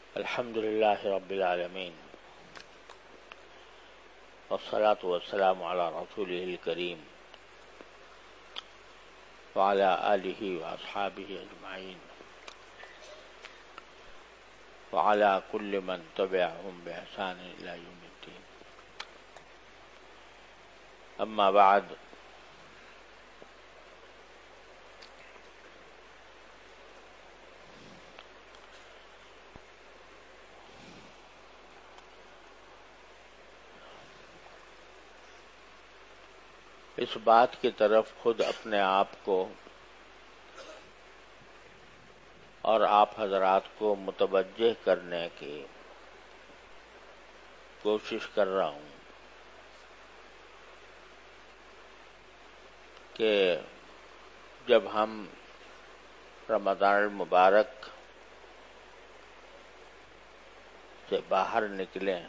الحمد لله رب العالمين والصلاة والسلام على رسوله الكريم وعلى آله وأصحابه أجمعين وعلى كل من تبعهم بإحسان إلى يوم الدين. أما بعد، اس بات کی طرف خود اپنے آپ کو اور آپ حضرات کو متوجہ کرنے کی کوشش کر رہا ہوں کہ جب ہم رمضان المبارک سے باہر نکلیں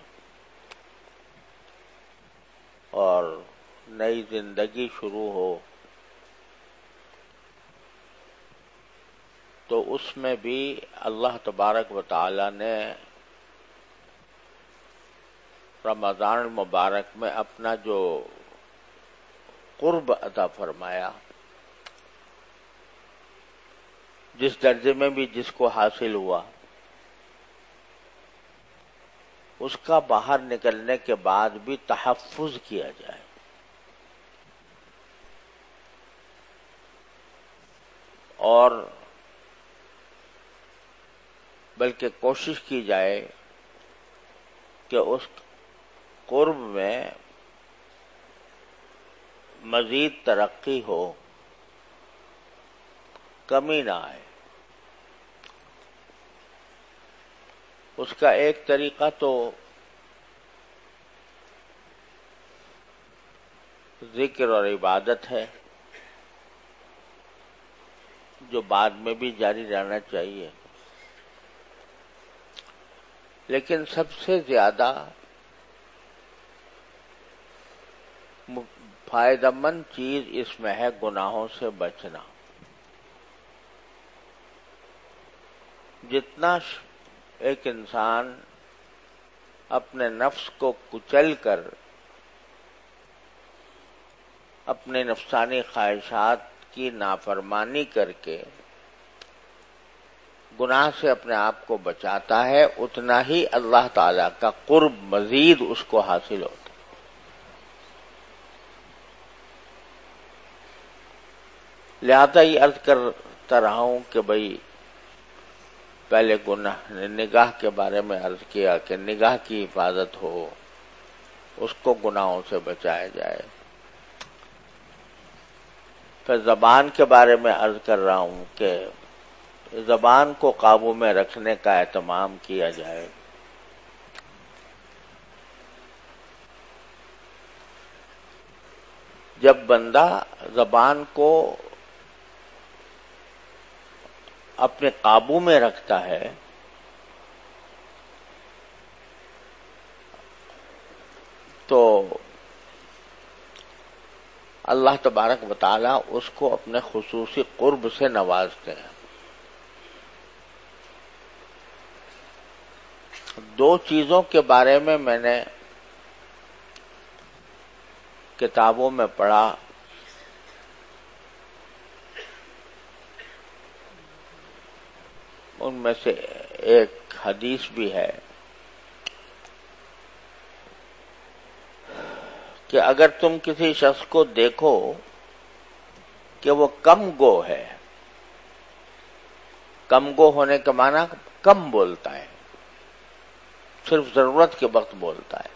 اور نئی زندگی شروع ہو تو اس میں بھی اللہ تبارک و تعالی نے رمضان المبارک میں اپنا جو قرب عطا فرمایا، جس درجے میں بھی جس کو حاصل ہوا، اس کا باہر نکلنے کے بعد بھی تحفظ کیا جائے. اور بلکہ کوشش کی جائے کہ اس قرب میں مزید ترقی ہو، کمی نہ آئے. اس کا ایک طریقہ تو ذکر اور عبادت ہے، جو بعد میں بھی جاری رہنا چاہیے، لیکن سب سے زیادہ فائدہ مند چیز اس میں ہے گناہوں سے بچنا. جتنا ایک انسان اپنے نفس کو کچل کر اپنے نفسانی خواہشات کی نافرمانی کر کے گناہ سے اپنے آپ کو بچاتا ہے، اتنا ہی اللہ تعالی کا قرب مزید اس کو حاصل ہوتا ہے. لہذا یہ عرض کرتا رہا ہوں کہ بھئی پہلے نگاہ کے بارے میں عرض کیا کہ نگاہ کی حفاظت ہو، اس کو گناہوں سے بچایا جائے. پھر زبان کے بارے میں عرض کر رہا ہوں کہ زبان کو قابو میں رکھنے کا اہتمام کیا جائے. جب بندہ زبان کو اپنے قابو میں رکھتا ہے تو اللہ تبارک و تعالی اس کو اپنے خصوصی قرب سے نوازتے ہیں. دو چیزوں کے بارے میں نے کتابوں میں پڑھا، ان میں سے ایک حدیث بھی ہے کہ اگر تم کسی شخص کو دیکھو کہ وہ کم گو ہے، کم گو ہونے کا معنی کم بولتا ہے، صرف ضرورت کے وقت بولتا ہے،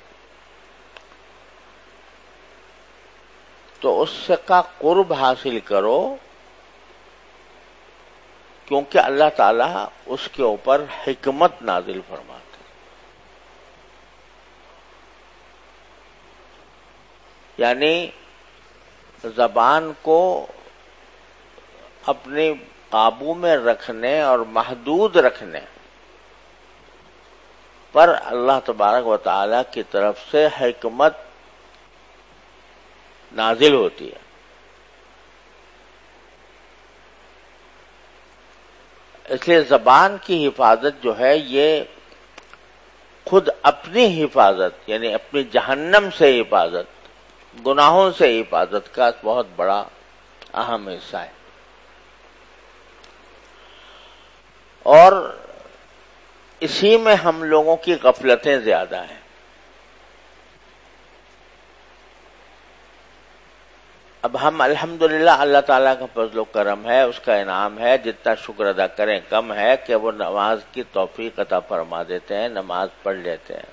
تو اس سے کا قرب حاصل کرو، کیونکہ اللہ تعالیٰ اس کے اوپر حکمت نازل فرماتے. یعنی زبان کو اپنے قابو میں رکھنے اور محدود رکھنے پر اللہ تبارک و تعالی کی طرف سے حکمت نازل ہوتی ہے. اس لیے زبان کی حفاظت جو ہے یہ خود اپنی حفاظت یعنی اپنی جہنم سے حفاظت، گناہوں سے حفاظت کا بہت بڑا اہم حصہ ہے. اور اسی میں ہم لوگوں کی غفلتیں زیادہ ہیں. اب ہم الحمدللہ اللہ تعالیٰ کا فضل و کرم ہے، اس کا انعام ہے، جتنا شکر ادا کریں کم ہے کہ وہ نماز کی توفیق عطا فرما دیتے ہیں، نماز پڑھ لیتے ہیں،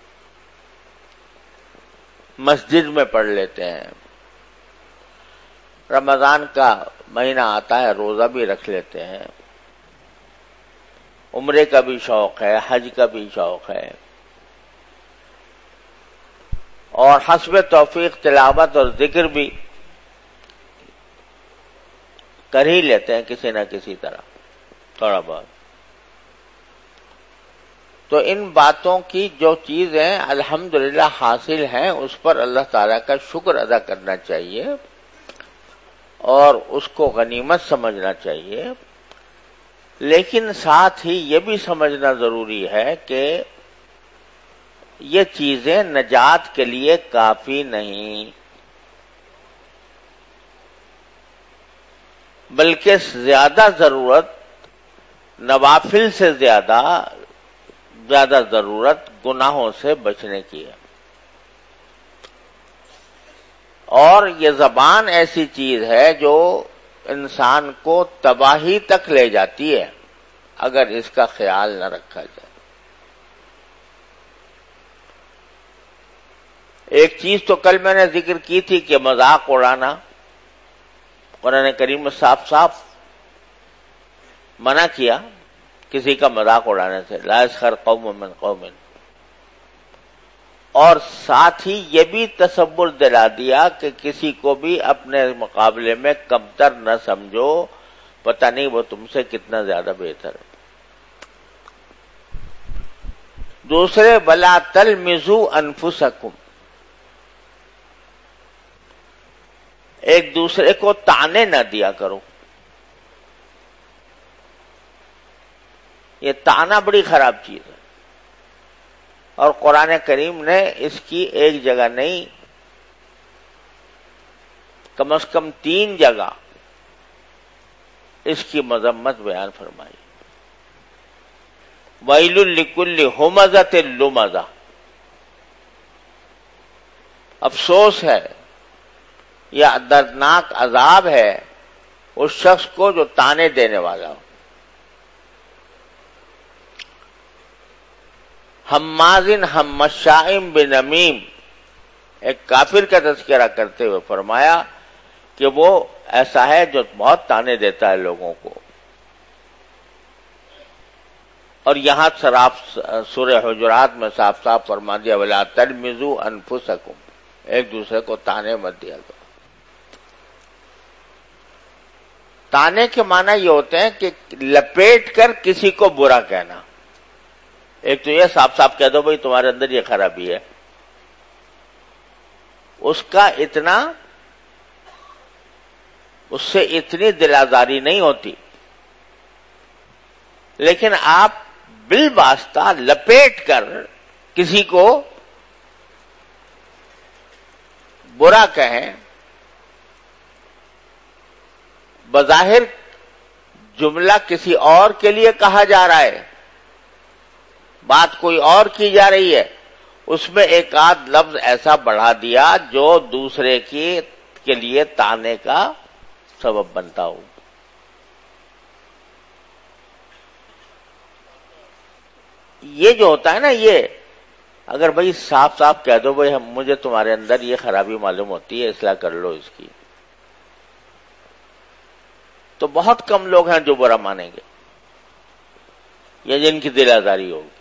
مسجد میں پڑھ لیتے ہیں، رمضان کا مہینہ آتا ہے روزہ بھی رکھ لیتے ہیں، عمرے کا بھی شوق ہے، حج کا بھی شوق ہے، اور حسب توفیق تلاوت اور ذکر بھی کر ہی لیتے ہیں کسی نہ کسی طرح تھوڑا بہت. تو ان باتوں کی جو چیزیں الحمدللہ حاصل ہیں اس پر اللہ تعالیٰ کا شکر ادا کرنا چاہیے اور اس کو غنیمت سمجھنا چاہیے. لیکن ساتھ ہی یہ بھی سمجھنا ضروری ہے کہ یہ چیزیں نجات کے لیے کافی نہیں، بلکہ زیادہ ضرورت نوافل سے زیادہ ضرورت گناہوں سے بچنے کی ہے. اور یہ زبان ایسی چیز ہے جو انسان کو تباہی تک لے جاتی ہے اگر اس کا خیال نہ رکھا جائے. ایک چیز تو کل میں نے ذکر کی تھی کہ مذاق اڑانا قرآن کریم میں صاف صاف منع کیا کسی کا مذاق اڑانے سے، لا یسخر قوم من قوم، اور ساتھ ہی یہ بھی تصور دلا دیا کہ کسی کو بھی اپنے مقابلے میں کمتر نہ سمجھو، پتہ نہیں وہ تم سے کتنا زیادہ بہتر ہے. دوسرے ولا تلمزوا انفسکم، ایک دوسرے کو طعنے نہ دیا کرو. یہ طعنہ بڑی خراب چیز ہے، اور قرآن کریم نے اس کی ایک جگہ نہیں کم از کم 3 جگہ اس کی مذمت بیان فرمائی. ویل لکل ہمزۃ لمزہ، افسوس ہے یا دردناک عذاب ہے اس شخص کو جو طعنے دینے والا ہو. حمازن حمشاء بنمیم، ایک کافر کا تذکرہ کرتے ہوئے فرمایا کہ وہ ایسا ہے جو بہت طعنے دیتا ہے لوگوں کو. اور یہاں سورہ حجرات میں صاف صاف فرما دیا ولا تلمزوا انفسکم، ایک دوسرے کو طعنے مت دیا کرو. طعنے کے معنی یہ ہوتے ہیں کہ لپیٹ کر کسی کو برا کہنا. ایک تو یہ صاف صاف کہہ دو بھئی تمہارے اندر یہ خرابی ہے، اس کا اتنا اس سے اتنی دل آزاری نہیں ہوتی. لیکن آپ بالواسطہ لپیٹ کر کسی کو برا کہیں، بظاہر جملہ کسی اور کے لیے کہا جا رہا ہے، بات کوئی اور کی جا رہی ہے، اس میں ایک آدھ لفظ ایسا بڑھا دیا جو دوسرے کے لیے طعنے کا سبب بنتا ہو. یہ جو ہوتا ہے نا، یہ اگر بھئی صاف صاف کہہ دو بھئی مجھے تمہارے اندر یہ خرابی معلوم ہوتی ہے، اصلاح کر لو اس کی، تو بہت کم لوگ ہیں جو برا مانیں گے یا جن کی دل آزاری ہوگی.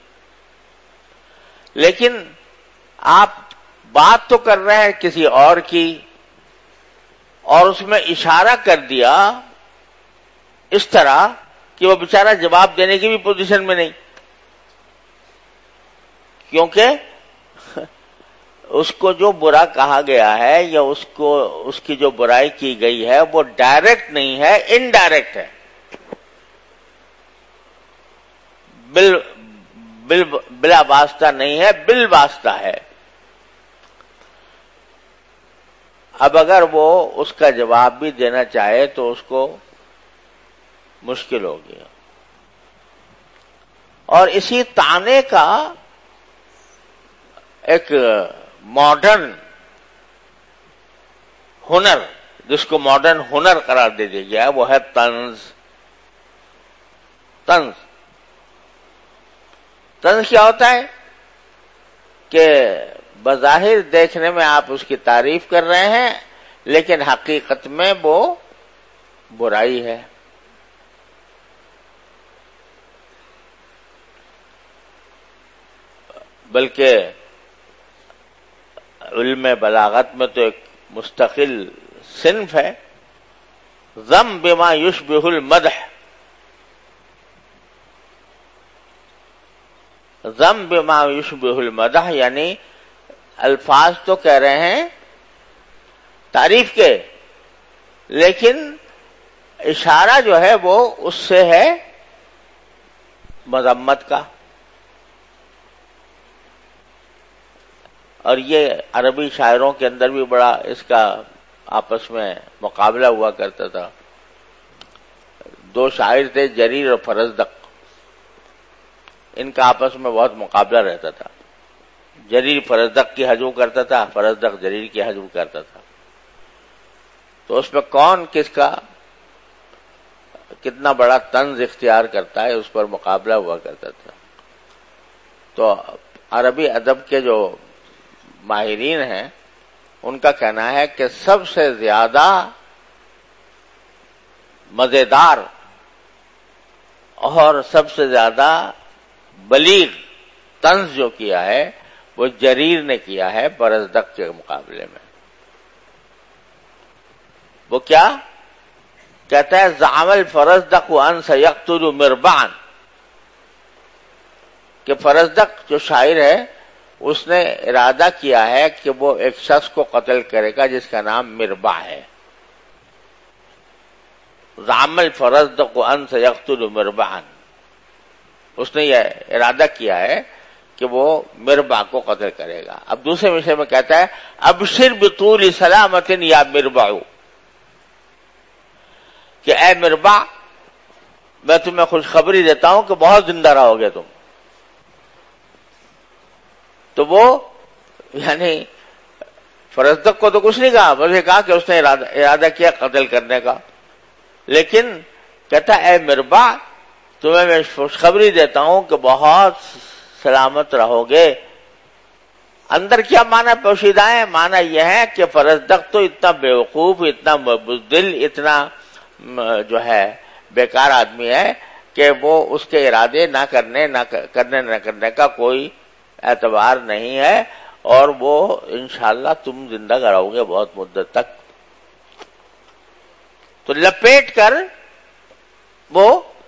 لیکن آپ بات تو کر رہے ہیں کسی اور کی، اور اس میں اشارہ کر دیا اس طرح کہ وہ بیچارہ جواب دینے کی بھی پوزیشن میں نہیں، کیونکہ اس کو جو برا کہا گیا ہے یا اس کی جو برائی کی گئی ہے وہ ڈائریکٹ نہیں ہے، انڈائریکٹ ہے، بلا واسطہ نہیں ہے، بال واسطہ ہے. اب اگر وہ اس کا جواب بھی دینا چاہے تو اس کو مشکل ہوگی. اور اسی طعنے کا ایک ماڈرن ہنر، جس کو ماڈرن ہنر قرار دے دیا گیا ہے، وہ ہے طنز. طنز کیا ہوتا ہے کہ بظاہر دیکھنے میں آپ اس کی تعریف کر رہے ہیں لیکن حقیقت میں وہ برائی ہے. بلکہ علم بلاغت میں تو ایک مستقل صنف ہے، ذم بما یشبہ المدح. ذم بما یشبہ المدح یعنی الفاظ تو کہہ رہے ہیں تعریف کے، لیکن اشارہ جو ہے وہ اس سے ہے مذمت کا. اور یہ عربی شاعروں کے اندر بھی بڑا اس کا آپس میں مقابلہ ہوا کرتا تھا. دو شاعر تھے، جریر اور فرزدق. ان کا آپس میں بہت مقابلہ رہتا تھا. جریر فرزدق کی ہجو کرتا تھا، فرزدق جریر کی ہجو کرتا تھا. تو اس میں کون کس کا کتنا بڑا طنز اختیار کرتا ہے اس پر مقابلہ ہوا کرتا تھا. تو عربی ادب کے جو ماہرین ہیں ان کا کہنا ہے کہ سب سے زیادہ مزیدار اور سب سے زیادہ بلیغ طنز جو کیا ہے وہ جریر نے کیا ہے فرزدق کے مقابلے میں. وہ کیا کہتا ہے؟ زعم الفرزدق ان سيقتل مربعا، کہ فرزدق جو شاعر ہے اس نے ارادہ کیا ہے کہ وہ ایک شخص کو قتل کرے گا جس کا نام مربع ہے. زعم الفرزدق ان سيقتل مربعا، اس نے یہ ارادہ کیا ہے کہ وہ مربع کو قتل کرے گا. اب دوسرے مصرع میں کہتا ہے ابشر بطول سلامت یا مربع، کہ اے مربع میں تمہیں خوشخبری دیتا ہوں کہ بہت زندہ رہو گے تم. تو وہ یعنی فرزدق کو تو کچھ نہیں کہا، بس یہ کہا کہ اس نے ارادہ کیا قتل کرنے کا. لیکن کہتا اے مربع تمہیں میں خوشخبری دیتا ہوں کہ بہت سلامت رہو گے. اندر کیا معنی پوشیدہ ہے؟ معنی یہ ہے کہ فرزدق تو اتنا بیوقوف، اتنا بزدل، اتنا جو ہے بیکار آدمی ہے کہ وہ اس کے ارادے نہ کرنے کا کوئی اعتبار نہیں ہے، اور وہ انشاءاللہ تم زندہ رہو گے بہت مدت تک. تو لپیٹ کر وہ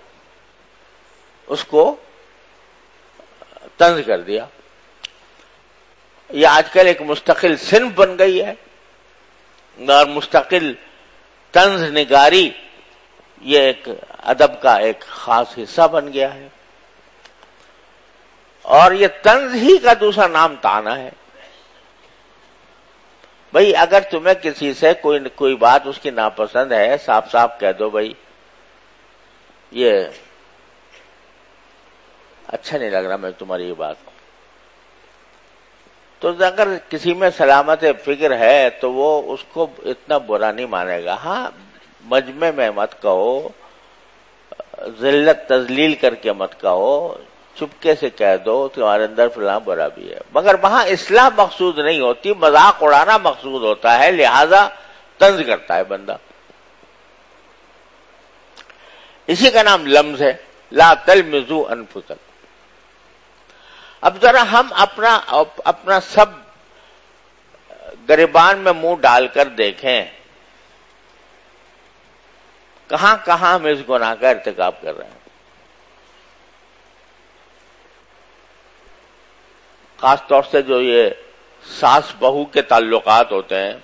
اس کو طنز کر دیا. یہ آج کل ایک مستقل صنف بن گئی ہے اور مستقل طنز نگاری یہ ایک ادب کا ایک خاص حصہ بن گیا ہے. اور یہ طنز ہی کا دوسرا نام طعنہ ہے. بھئی اگر تمہیں کسی سے کوئی بات اس کی ناپسند ہے، صاف صاف کہہ دو بھئی یہ اچھا نہیں لگ رہا میں تمہاری یہ بات. تو اگر کسی میں سلامت فکر ہے تو وہ اس کو اتنا برا نہیں مانے گا. ہاں مجمع میں مت کہو، ذلت تذلیل کر کے مت کہو، چپکے سے کہہ دو تمہارے اندر فلاں برا بھی ہے، مگر وہاں اصلاح مقصود نہیں ہوتی، مذاق اڑانا مقصود ہوتا ہے، لہذا طنز کرتا ہے بندہ. اسی کا نام لمز ہے، لا تلمزوا انفسکم. اب ذرا ہم اپنا سب گریبان میں منہ ڈال کر دیکھیں کہاں کہاں ہم اس گناہ کا ارتکاب کر رہے ہیں. خاص طور سے جو یہ ساس بہو کے تعلقات ہوتے ہیں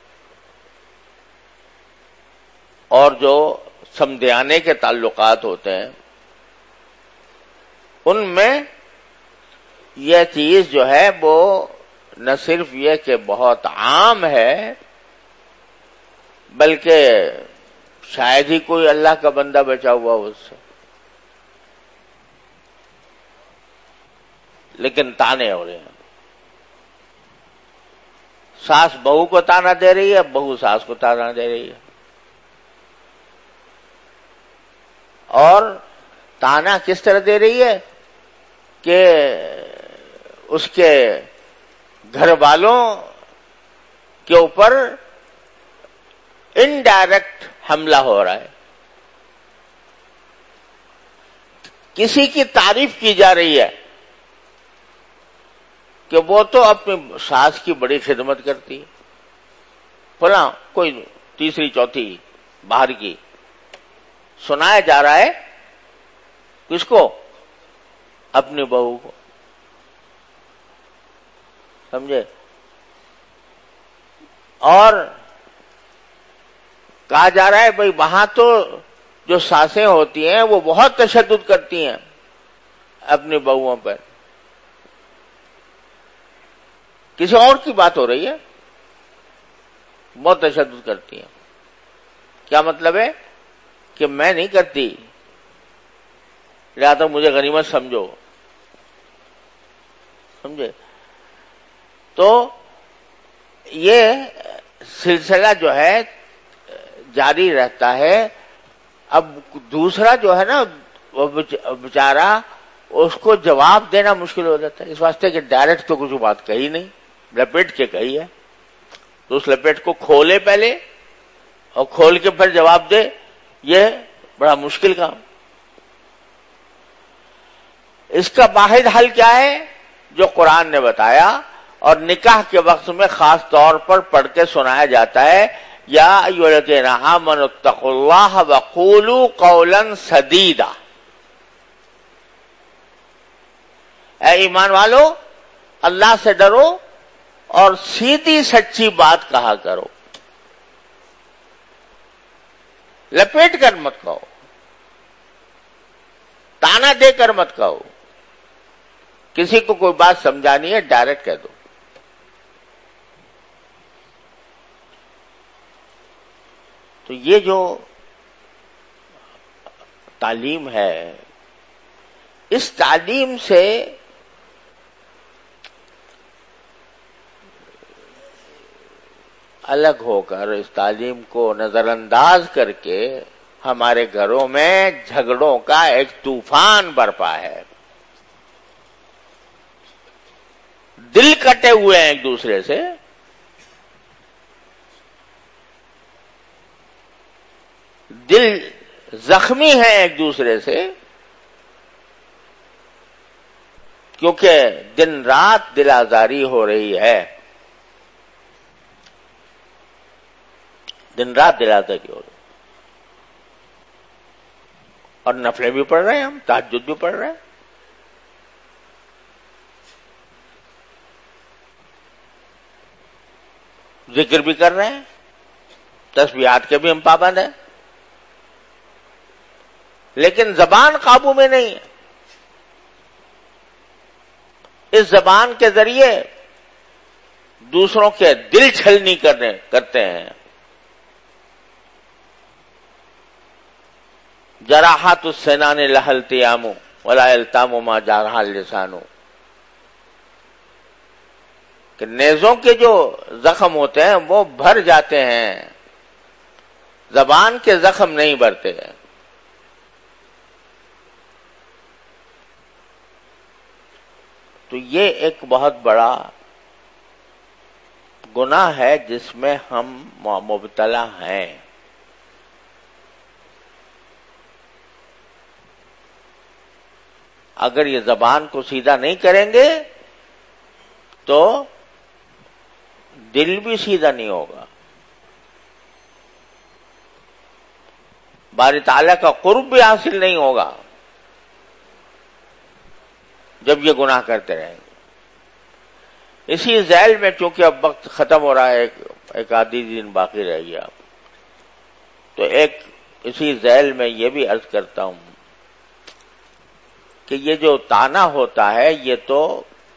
اور جو سمدھیانے کے تعلقات ہوتے ہیں، ان میں یہ چیز جو ہے وہ نہ صرف یہ کہ بہت عام ہے، بلکہ شاید ہی کوئی اللہ کا بندہ بچا ہوا ہو اس سے، لیکن تانے ہو رہے ہیں۔ ساس بہو کو تانا دے رہی ہے، بہو ساس کو تانا دے رہی ہے، اور تانا کس طرح دے رہی ہے کہ اس کے گھر والوں کے اوپر انڈائریکٹ حملہ ہو رہا ہے، کسی کی تعریف کی جا رہی ہے کہ وہ تو اپنی ساس کی بڑی خدمت کرتی ہے، فلاں کوئی تیسری چوتھی باہر کی، سنایا جا رہا ہے کس کو؟ اپنی بہو کو، سمجھے؟ اور کہا جا رہا ہے بھئی وہاں تو جو ساسیں ہوتی ہیں وہ بہت تشدد کرتی ہیں اپنی بہوؤں پر، کسی اور کی بات ہو رہی ہے، بہت تشدد کرتی ہیں۔ کیا مطلب ہے؟ کہ میں نہیں کرتی، لہذا مجھے غنیمت سمجھو، سمجھے؟ تو یہ سلسلہ جو ہے جاری رہتا ہے۔ اب دوسرا جو ہے نا وہ بیچارہ، اس کو جواب دینا مشکل ہو جاتا ہے، اس واسطے کہ ڈائریکٹ تو کچھ بات کہی نہیں، لپیٹ کے کہی ہے، تو اس لپیٹ کو کھولے پہلے اور کھول کے پھر جواب دے، یہ بڑا مشکل کام۔ اس کا واحد حل کیا ہے؟ جو قرآن نے بتایا اور نکاح کے وقت میں خاص طور پر پڑھ کے سنایا جاتا ہے، یا ایھا الذین آمنوا اتقوا اللہ وقولوا قولا سدیدا، اے ایمان والو اللہ سے ڈرو اور سیدھی سچی بات کہا کرو، لپیٹ کر مت کہو، تانا دے کر مت کہو، کسی کو کوئی بات سمجھانی ہے ڈائریکٹ کہہ دو۔ تو یہ جو تعلیم ہے، اس تعلیم سے الگ ہو کر، اس تعلیم کو نظر انداز کر کے ہمارے گھروں میں جھگڑوں کا ایک طوفان برپا ہے، دل کٹے ہوئے ہیں ایک دوسرے سے، دل زخمی ہیں ایک دوسرے سے، کیونکہ دن رات دل آزاری ہو رہی ہے، دن رات دل آزاری ہو رہی ہے، اور نفلیں بھی پڑھ رہے ہیں، ہم تہجد بھی پڑھ رہے ہیں، ذکر بھی کر رہے ہیں، تسبیحات کے بھی ہم پابند ہیں، لیکن زبان قابو میں نہیں ہے۔ اس زبان کے ذریعے دوسروں کے دل چھلنی کرتے ہیں، جراحات السنان لها التیام ولا یلتام ما جارح اللسان، کہ نیزوں کے جو زخم ہوتے ہیں وہ بھر جاتے ہیں، زبان کے زخم نہیں بھرتے ہیں۔ تو یہ ایک بہت بڑا گناہ ہے جس میں ہم مبتلا ہیں۔ اگر یہ زبان کو سیدھا نہیں کریں گے تو دل بھی سیدھا نہیں ہوگا، باری تعالیٰ کا قرب بھی حاصل نہیں ہوگا جب یہ گناہ کرتے رہیں گے۔ اسی ذیل میں، چونکہ اب وقت ختم ہو رہا ہے، ایک آدھی دن باقی رہ گیا، تو اسی ذیل میں یہ بھی عرض کرتا ہوں کہ یہ جو تانا ہوتا ہے یہ تو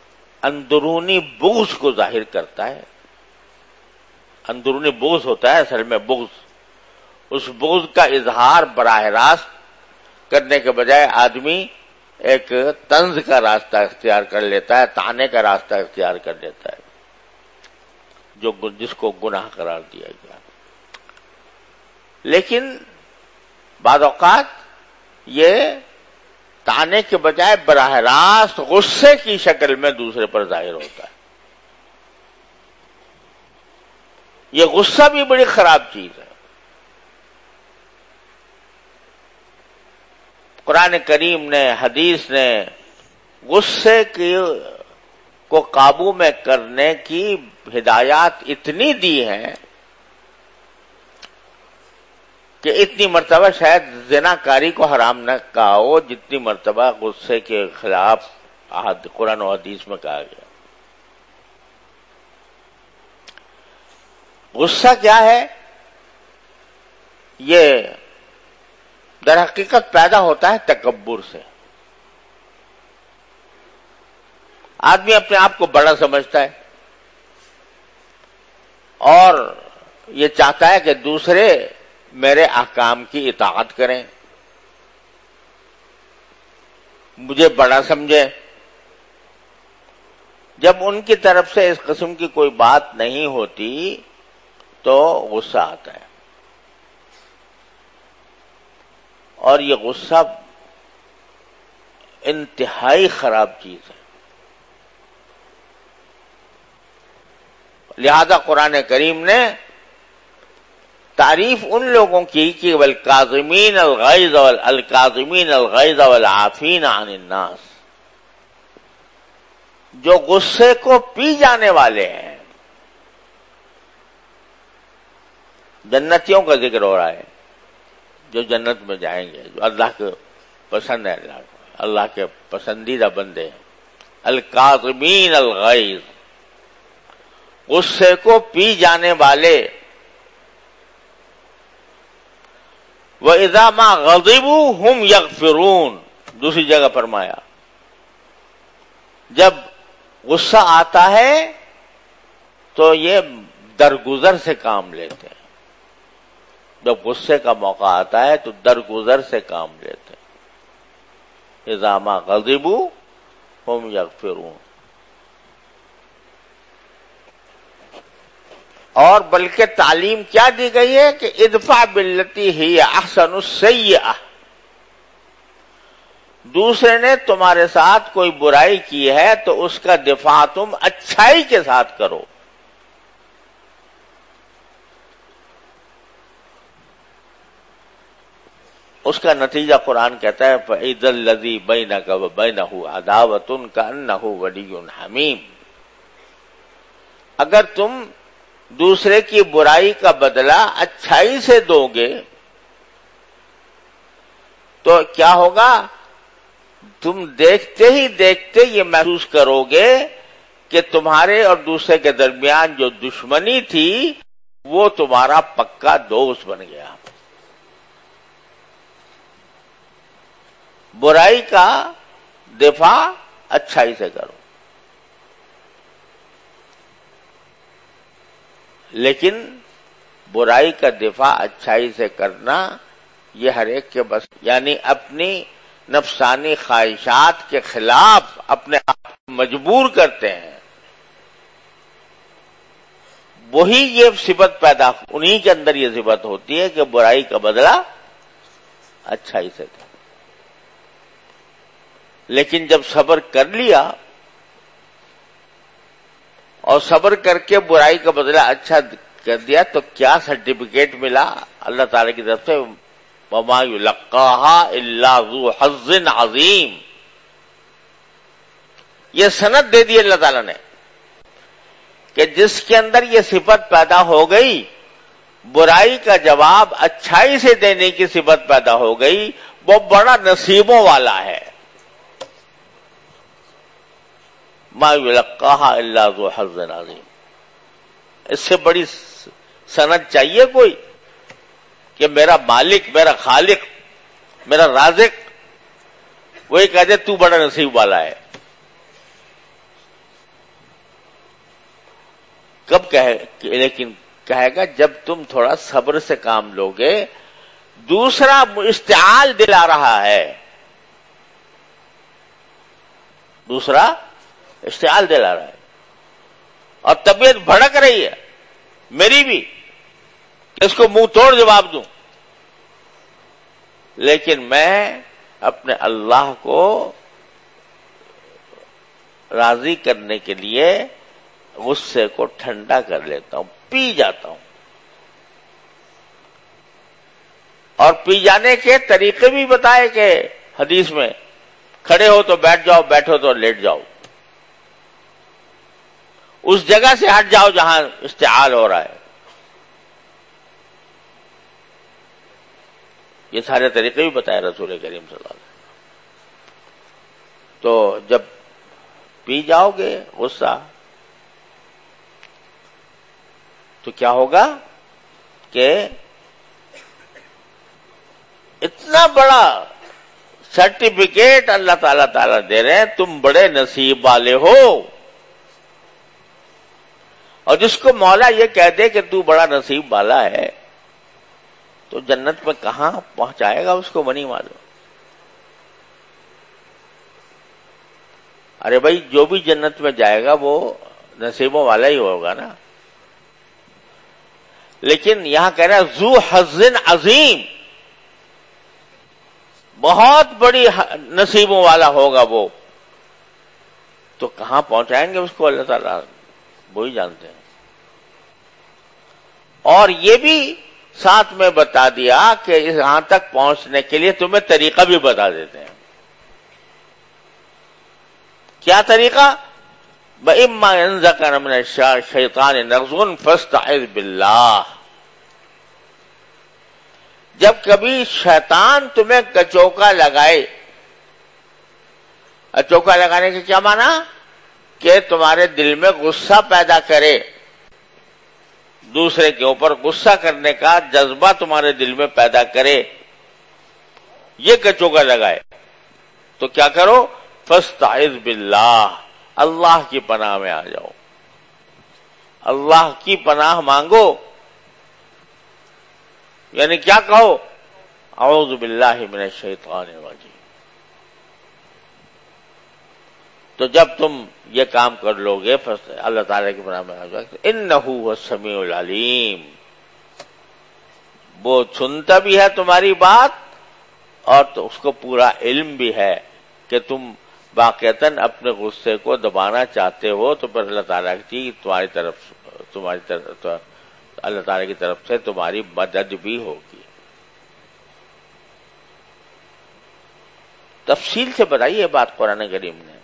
اندرونی بغض کو ظاہر کرتا ہے. اندرونی بغض ہوتا ہے اصل میں بغض. اس بغض کا اظہار براہ راست کرنے کے بجائے آدمی ایک طنز کا راستہ اختیار کر لیتا ہے، طعنے کا راستہ اختیار کر لیتا ہے، جس کو گناہ قرار دیا گیا. لیکن بعض اوقات یہ طعنے کے بجائے براہ راست غصے کی شکل میں دوسرے پر ظاہر ہوتا ہے. یہ غصہ بھی بڑی خراب چیز ہے. قرآن کریم نے، حدیث نے غصے کو قابو میں کرنے کی ہدایات اتنی دی ہیں کہ اتنی مرتبہ شاید زنا کاری کو حرام نہ کہا ہو جتنی مرتبہ غصے کے خلاف قرآن و حدیث میں کہا گیا. غصہ کیا ہے؟ یہ در حقیقت پیدا ہوتا ہے تکبر سے. آدمی اپنے آپ کو بڑا سمجھتا ہے اور یہ چاہتا ہے کہ دوسرے میرے احکام کی اطاعت کریں، مجھے بڑا سمجھیں. جب ان کی طرف سے اس قسم کی کوئی بات نہیں ہوتی تو غصہ آتا ہے. اور یہ غصہ انتہائی خراب چیز ہے. لہذا قرآن کریم نے تعریف ان لوگوں کی کہ والکاظمین الغیظ والعافین عن الناس، جو غصے کو پی جانے والے ہیں. جنتیوں کا ذکر ہو رہا ہے جو جنت میں جائیں گے، جو اللہ کے پسند ہے، اللہ کے پسندیدہ بندے ہیں. الکاظمین الغیظ، غصے کو پی جانے والے. وَإِذَا مَا غَضِبُوا هُمْ يَغْفِرُونَ، دوسری جگہ فرمایا جب غصہ آتا ہے تو یہ درگزر سے کام لیتے ہیں. جب غصے کا موقع آتا ہے تو درگزر سے کام لیتے ہیں. اذا ما غضبوا هم یغفرون. اور بلکہ تعلیم کیا دی گئی ہے کہ ادفع باللتی ہی احسن السیئہ، دوسرے نے تمہارے ساتھ کوئی برائی کی ہے تو اس کا دفاع تم اچھائی کے ساتھ کرو. اس کا نتیجہ قرآن کہتا ہے فَإِذَا الَّذِي بَيْنَكَ وَبَيْنَهُ عَدَاوَةٌ كَأَنَّهُ وَلِيٌّ حَمِيمٌ. اگر تم دوسرے کی برائی کا بدلہ اچھائی سے دو گے تو کیا ہوگا؟ تم دیکھتے ہی دیکھتے یہ محسوس کرو گے کہ تمہارے اور دوسرے کے درمیان جو دشمنی تھی وہ تمہارا پکا دوست بن گیا. برائی کا دفاع اچھائی سے کرو. لیکن برائی کا دفاع اچھائی سے کرنا یہ ہر ایک کے بس، یعنی اپنی نفسانی خواہشات کے خلاف اپنے آپ کو مجبور کرتے ہیں. وہی یہ صفت پیدا، انہی کے اندر یہ صفت ہوتی ہے کہ برائی کا بدلہ اچھائی سے دے. لیکن جب صبر کر لیا اور صبر کر کے برائی کا بدلہ اچھا کر دیا تو کیا سرٹیفکیٹ ملا اللہ تعالی کی طرف سے؟ وما یلقاها الا ذو حظ عظیم. یہ سند دے دی اللہ تعالی نے کہ جس کے اندر یہ صفت پیدا ہو گئی، برائی کا جواب اچھائی سے دینے کی صفت پیدا ہو گئی، وہ بڑا نصیبوں والا ہے. ما یلقاها الا ذو حظ عظیم. اس سے بڑی سند چاہیے کوئی کہ میرا مالک، میرا خالق، میرا رازق وہی کہہ دے تو بڑا نصیب والا ہے. لیکن کہے گا جب تم تھوڑا صبر سے کام لوگے. دوسرا اشتعال دلا رہا ہے، دوسرا اشتعال دلا رہا ہے اور طبیعت بھڑک رہی ہے میری بھی کہ اس کو منہ توڑ جواب دوں، لیکن میں اپنے اللہ کو راضی کرنے کے لیے غصے کو ٹھنڈا کر لیتا ہوں، پی جاتا ہوں. اور پی جانے کے طریقے بھی بتائے کہ حدیث میں کھڑے ہو تو بیٹھ جاؤ، بیٹھو تو لیٹ جاؤ، اس جگہ سے ہٹ جاؤ جہاں اشتعال ہو رہا ہے. یہ سارے طریقے بھی بتائے رسول کریم صلی اللہ علیہ وسلم. تو جب پی جاؤ گے غصہ تو کیا ہوگا کہ اتنا بڑا سرٹیفکیٹ اللہ تعالیٰ دے رہے ہیں، تم بڑے نصیب والے ہو. اور جس کو مولا یہ کہہ دے کہ تو بڑا نصیب والا ہے تو جنت میں کہاں پہنچائے گا اس کو نہیں معلوم. ارے بھائی جو بھی جنت میں جائے گا وہ نصیبوں والا ہی ہوگا نا. لیکن یہاں کہہ رہا ہے ذو حظ عظیم، بہت بڑی نصیبوں والا ہوگا وہ. تو کہاں پہنچائیں گے اس کو اللہ تعالیٰ وہی جانتے ہیں. اور یہ بھی ساتھ میں بتا دیا کہ یہاں تک پہنچنے کے لیے تمہیں طریقہ بھی بتا دیتے ہیں. کیا طریقہ؟ وَإِمَّا يَنزَغَنَّكَ مِنَ الشَّيْطَانِ نَزْغٌ فَاسْتَعِذْ بِاللَّهِ. جب کبھی شیطان تمہیں کچوکا لگائے، کچوکا لگانے کا کیا معنی؟ کہ تمہارے دل میں غصہ پیدا کرے، دوسرے کے اوپر غصہ کرنے کا جذبہ تمہارے دل میں پیدا کرے، یہ کچوکا لگائے تو کیا کرو؟ فاستعذ باللہ، اللہ کی پناہ میں آ جاؤ، اللہ کی پناہ مانگو. یعنی کیا کہو؟ اعوذ باللہ من الشیطان الرجیم. تو جب تم یہ کام کر لو گے اللہ تعالیٰ کی پناہ میں آ جاؤ. انہ هو السمیع العلیم، وہ سنتا بھی ہے تمہاری بات اور تو اس کو پورا علم بھی ہے کہ تم واقعتاً اپنے غصے کو دبانا چاہتے ہو تو پھر اللہ تعالیٰ کی تمہاری طرف اللہ تعالیٰ کی طرف سے تمہاری مدد بھی ہوگی. تفصیل سے بتائیے یہ بات قرآن کریم نے.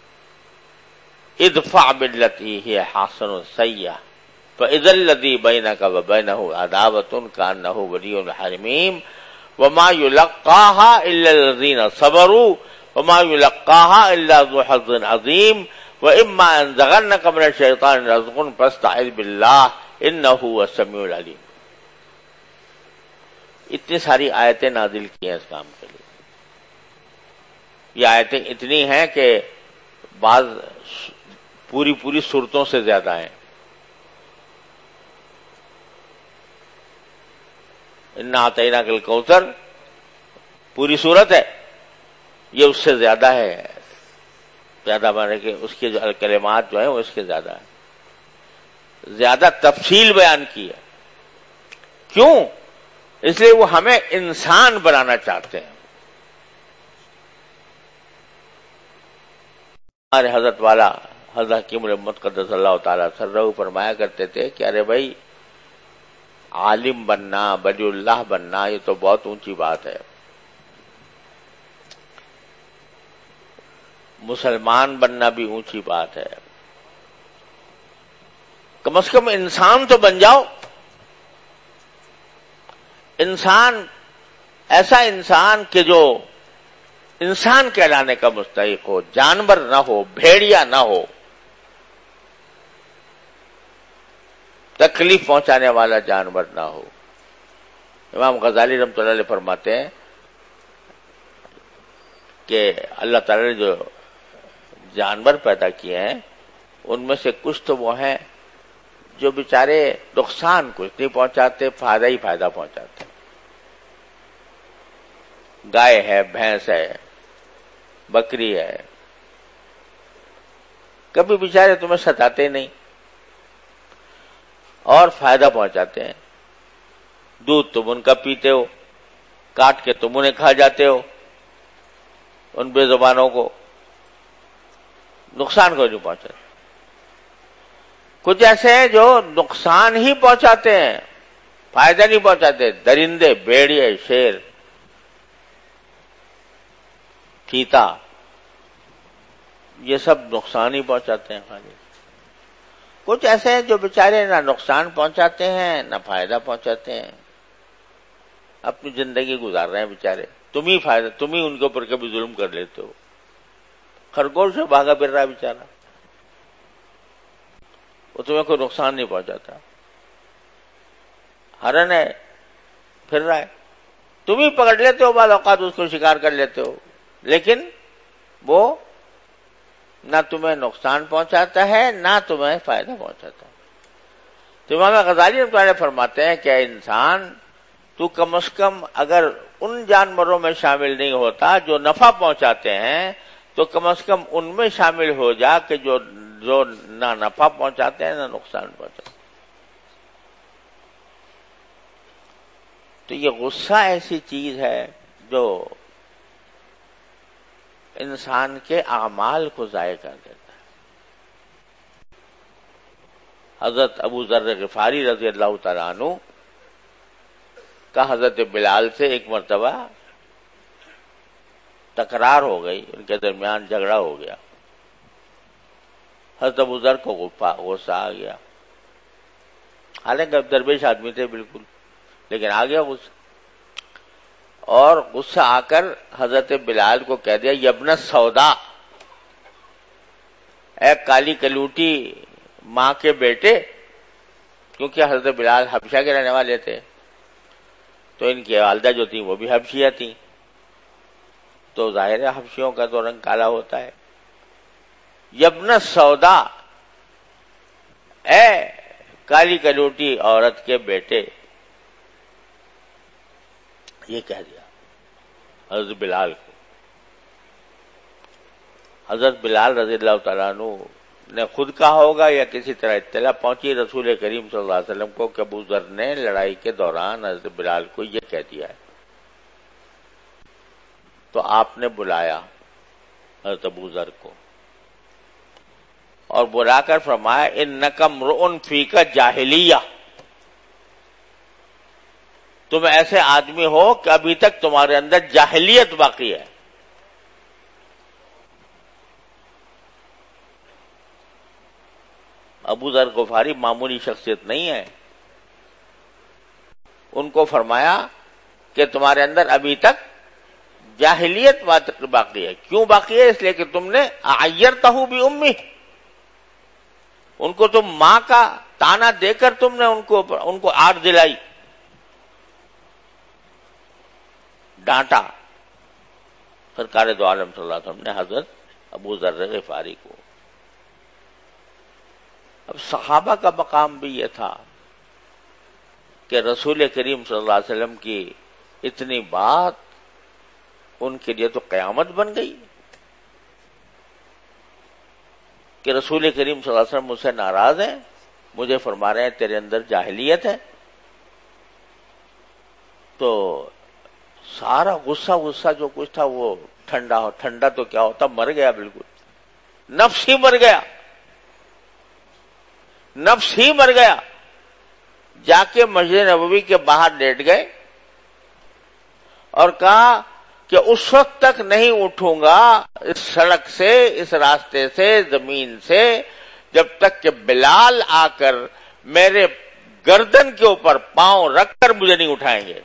ادفع باللتی ہی حسن السیئہ فاذا الذی بینک وبینہ عداوۃ کانہ ولی حمیم وما یلقاها الا الذین صبروا وما یلقاها الا ذو حظ عظیم واما ينزغنک من الشیطان نزغ فاستعذ باللہ انہ هو السمیع العلیم. اتنی ساری آیتیں نازل کی ہیں اس کام کے لیے. یہ آیتیں اتنی ہیں کہ بعض پوری صورتوں سے زیادہ ہیں. انا اعطیناک الکوثر پوری صورت ہے، یہ اس سے زیادہ ہے. زیادہ مانے کہ اس کے جو کلمات جو ہیں وہ اس کے زیادہ ہیں، زیادہ تفصیل بیان کی ہے. کیوں؟ اس لیے وہ ہمیں انسان بنانا چاہتے ہیں. ہمارے حضرت والا حضرت حکیم الامت قدس اللہ تعالی سرہ فرمایا کرتے تھے کہ ارے بھائی عالم بننا، ولی اللہ بننا یہ تو بہت اونچی بات ہے، مسلمان بننا بھی اونچی بات ہے، کم از کم انسان تو بن جاؤ. انسان ایسا انسان کہ جو انسان کہلانے کا مستحق ہو، جانور نہ ہو، بھیڑیا نہ ہو، تکلیف پہنچانے والا جانور نہ ہو. امام غزالی رحمۃ اللہ علیہ فرماتے ہیں کہ اللہ تعالی نے جو جانور پیدا کیے ہیں ان میں سے کچھ تو وہ ہیں جو بیچارے نقصان کچھ نہیں پہنچاتے، فائدہ ہی فائدہ پہنچاتے. گائے ہے، بھینس ہے، بکری ہے، کبھی بیچارے تمہیں ستاتے نہیں اور فائدہ پہنچاتے ہیں. دودھ تم ان کا پیتے ہو، کاٹ کے تم انہیں کھا جاتے ہو، ان بے زبانوں کو نقصان کو نہیں پہنچاتے. کچھ ایسے ہیں جو نقصان ہی پہنچاتے ہیں، فائدہ نہیں پہنچاتے. درندے، بھیڑیے، شیر، چیتا، یہ سب نقصان ہی پہنچاتے ہیں خالی. کچھ ایسے ہیں جو بیچارے نہ نقصان پہنچاتے ہیں نہ فائدہ پہنچاتے ہیں، اپنی زندگی گزار رہے ہیں بیچارے. تم ہی ان کے اوپر کبھی ظلم کر لیتے ہو. خرگوش سے بھاگا پھر رہا ہے بیچارہ، وہ تمہیں کوئی نقصان نہیں پہنچاتا. ہرن ہے، پھر رہا ہے، تم ہی پکڑ لیتے ہو، بعض اوقات اس کو شکار کر لیتے ہو، لیکن وہ نہ تمہیں نقصان پہنچاتا ہے نہ تمہیں فائدہ پہنچاتا ہے. تو امام غزالی رحمۃ اللہ علیہ فرماتے ہیں کہ انسان تو کم از کم اگر ان جانوروں میں شامل نہیں ہوتا جو نفع پہنچاتے ہیں، تو کم از کم ان میں شامل ہو جا کہ جو نہ نفع پہنچاتے ہیں نہ نقصان پہنچاتے ہیں. تو یہ غصہ ایسی چیز ہے جو انسان کے اعمال کو ضائع کر دیتا ہے. حضرت ابو ذر غفاری رضی اللہ تعالیٰ عنہ کا حضرت بلال سے ایک مرتبہ تکرار ہو گئی، ان کے درمیان جھگڑا ہو گیا. حضرت ابو ذر کو غصہ آ گیا، حالانکہ درویش آدمی تھے بالکل، لیکن آ گیا غصہ. اور غصہ آ کر حضرت بلال کو کہہ دیا، یبن سودا، اے کالی کلوٹی ماں کے بیٹے. کیونکہ حضرت بلال حبشہ کے رہنے والے تھے، تو ان کی والدہ جو تھیں وہ بھی حبشیہ تھیں، تو ظاہر ہے حبشیوں کا تو رنگ کالا ہوتا ہے. یبن سودا، اے کالی کلوٹی عورت کے بیٹے، یہ کہہ دیا حضرت بلال کو. حضرت بلال رضی اللہ تعالیٰ عنہ نے خود کہا ہوگا یا کسی طرح اطلاع پہنچی رسول کریم صلی اللہ علیہ وسلم کو کہ ابو ذر نے لڑائی کے دوران حضرت بلال کو یہ کہہ دیا ہے. تو آپ نے بلایا حضرت ابو ذر کو اور بلا کر فرمایا، انک امرؤ فیک جاہلیہ، تم ایسے آدمی ہو کہ ابھی تک تمہارے اندر جاہلیت باقی ہے. ابو ذر غفاری معمولی شخصیت نہیں ہے. ان کو فرمایا کہ تمہارے اندر ابھی تک جاہلیت باقی ہے. کیوں باقی ہے؟ اس لیے کہ تم نے عیرتہ بأمہ، ان کو تم ماں کا تانا دے کر تم نے ان کو آڑ دلائی، ڈانٹا. سرکار دو عالم صلی اللہ علیہ وسلم نے حضرت ابو ذر غفاری کو. اب صحابہ کا مقام بھی یہ تھا کہ رسول کریم صلی اللہ علیہ وسلم کی اتنی بات ان کے لیے تو قیامت بن گئی کہ رسول کریم صلی اللہ علیہ وسلم مجھ سے ناراض ہیں، مجھے فرما رہے ہیں تیرے اندر جاہلیت ہے. تو سارا غصہ جو کچھ تھا وہ ٹھنڈا تو کیا ہوتا، مر گیا بالکل. نفس ہی مر گیا، نفس ہی مر گیا. جا کے مسجد نبوی کے باہر لیٹ گئے اور کہا کہ اس وقت تک نہیں اٹھوں گا اس سڑک سے، اس راستے سے، زمین سے، جب تک کہ بلال آ کر میرے گردن کے اوپر پاؤں رکھ کر مجھے نہیں اٹھائیں گے.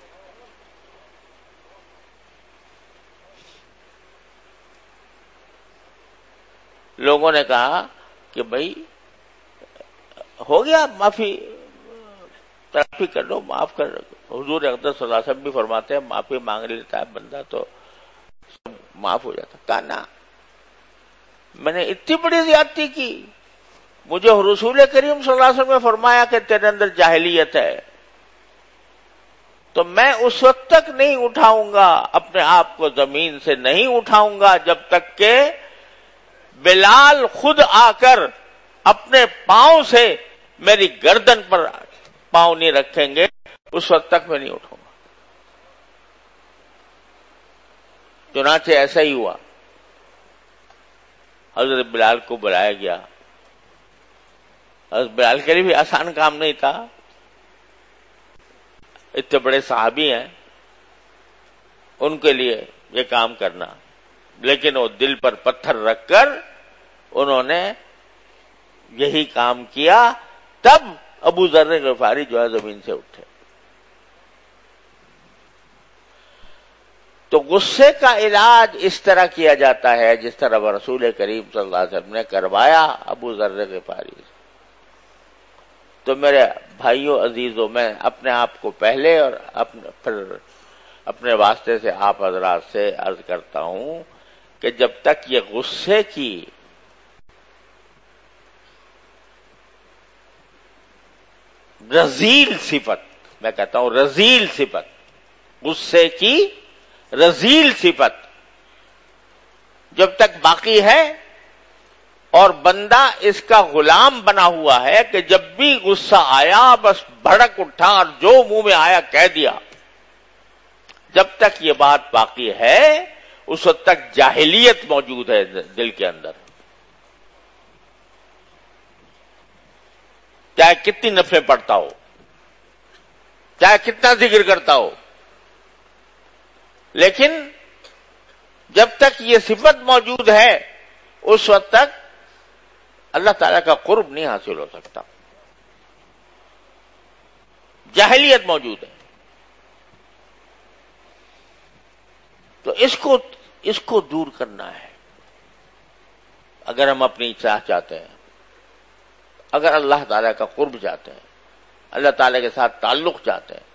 لوگوں نے کہا کہ بھائی ہو گیا، معافی کر لو، معاف کر. حضور اقدس صلی اللہ علیہ وسلم بھی فرماتے ہیں معافی مانگ لیتا ہے بندہ تو سب معاف ہو جاتا. کہا نا، میں نے اتنی بڑی زیادتی کی مجھے رسول کریم صلی اللہ علیہ وسلم نے فرمایا کہ تیرے اندر جاہلیت ہے، تو میں اس وقت تک نہیں اٹھاؤں گا، اپنے آپ کو زمین سے نہیں اٹھاؤں گا جب تک کہ بلال خود آ کر اپنے پاؤں سے میری گردن پر پاؤں نہیں رکھیں گے، اس وقت تک میں نہیں اٹھوں گا۔ چنانچہ ایسا ہی ہوا، حضرت بلال کو بلایا گیا۔ حضرت بلال کے لیے بھی آسان کام نہیں تھا، اتنے بڑے صحابی ہیں، ان کے لیے یہ کام کرنا، لیکن وہ دل پر پتھر رکھ کر انہوں نے یہی کام کیا۔ تب ابو ذر غفاری جو ہے زمین سے اٹھے۔ تو غصے کا علاج اس طرح کیا جاتا ہے جس طرح رسول کریم صلی اللہ علیہ وسلم نے کروایا ابو ذر غفاری سے۔ تو میرے بھائیوں عزیزوں، میں اپنے آپ کو پہلے اور پھر اپنے واسطے سے آپ حضرات سے عرض کرتا ہوں کہ جب تک یہ غصے کی رذیل صفت، میں کہتا ہوں رذیل صفت، غصے کی رذیل صفت جب تک باقی ہے اور بندہ اس کا غلام بنا ہوا ہے کہ جب بھی غصہ آیا بس بھڑک اٹھا اور جو منہ میں آیا کہہ دیا، جب تک یہ بات باقی ہے اس وقت تک جاہلیت موجود ہے دل کے اندر، چاہے کتنی نفلیں پڑھتا ہو، چاہے کتنا ذکر کرتا ہو، لیکن جب تک یہ صفت موجود ہے اس وقت تک اللہ تعالیٰ کا قرب نہیں حاصل ہو سکتا، جاہلیت موجود ہے۔ تو اس کو دور کرنا ہے اگر ہم اپنی اصلاح چاہتے ہیں، اگر اللہ تعالیٰ کا قرب چاہتے ہیں، اللہ تعالیٰ کے ساتھ تعلق چاہتے ہیں،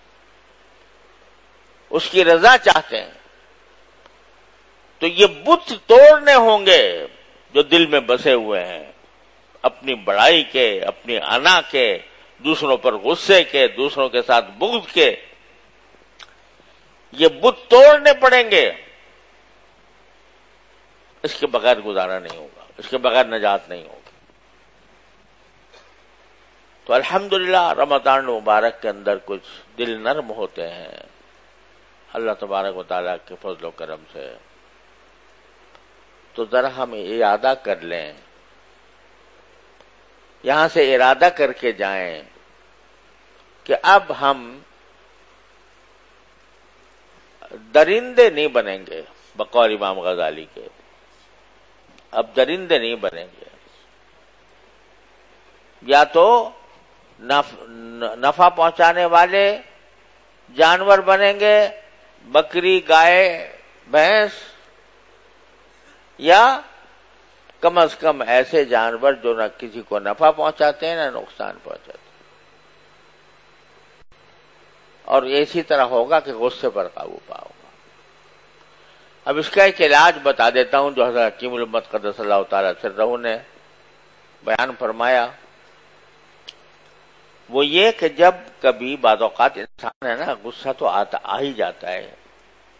اس کی رضا چاہتے ہیں، تو یہ بت توڑنے ہوں گے جو دل میں بسے ہوئے ہیں، اپنی بڑائی کے، اپنی انا کے، دوسروں پر غصے کے، دوسروں کے ساتھ بغض کے، یہ بت توڑنے پڑیں گے۔ اس کے بغیر گزارا نہیں ہوگا، اس کے بغیر نجات نہیں ہوگی۔ تو الحمدللہ رمضان مبارک کے اندر کچھ دل نرم ہوتے ہیں اللہ تبارک و تعالیٰ کے فضل و کرم سے۔ تو ذرا ہم ارادہ کر لیں، یہاں سے ارادہ کر کے جائیں کہ اب ہم درندے نہیں بنیں گے، بقول امام غزالی کے، اب درندے نہیں بنیں گے، یا تو نفع پہنچانے والے جانور بنیں گے، بکری، گائے، بھینس، یا کم از کم ایسے جانور جو نہ کسی کو نفع پہنچاتے ہیں نہ نقصان پہنچاتے ہیں، اور اسی طرح ہوگا کہ غصے پر قابو پاؤ گا۔ اب اس کا ایک علاج بتا دیتا ہوں جو حضرت حکیم الامت قدس اللہ تعالی سرہ نے بیان فرمایا، وہ یہ کہ جب کبھی بعض اوقات انسان ہے نا، غصہ تو آ ہی جاتا ہے،